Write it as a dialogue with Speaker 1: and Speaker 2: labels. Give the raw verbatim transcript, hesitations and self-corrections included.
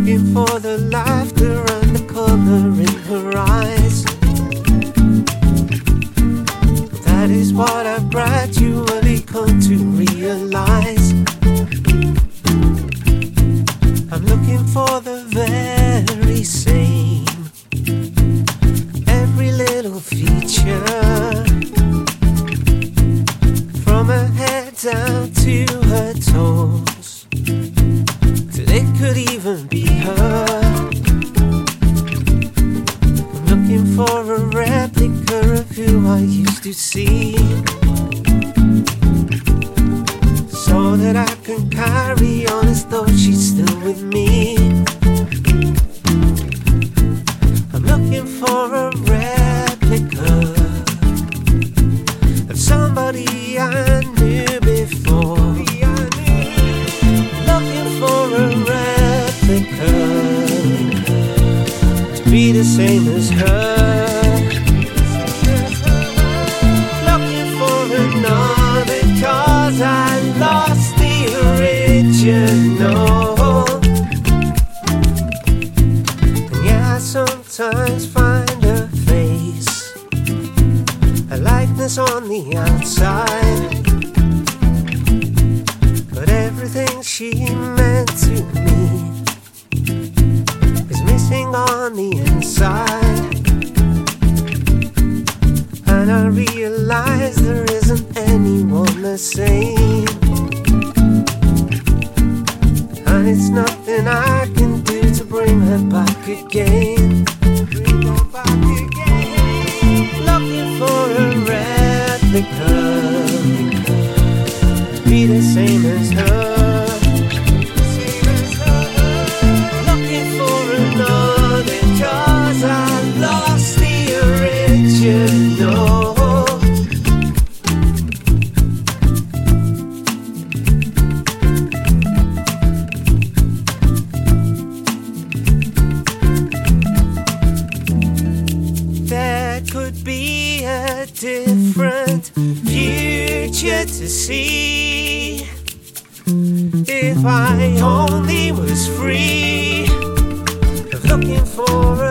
Speaker 1: looking for the laughter and the color in her eyes. That is what I've gradually come to realize. I'm looking for the very same, every little feature, from her head down to her toes, till it could even be her. I'm looking for a replica of who I used to see, so that I can carry on as though she's still with me. I'm looking for a replica of somebody I knew before. Looking for a replica to be the same as her. Looking for another, 'cause I lost the original. And yeah, I sometimes find her face, a likeness on the outside, but everything she meant to me is missing on the inside. And I realize there isn't anyone the same, and it's nothing I can do to bring her back again. Bring her back again. Looking for a replica, be the same as her. Looking for another, 'cause I lost the original. There could be a different future to see if I only was free of looking for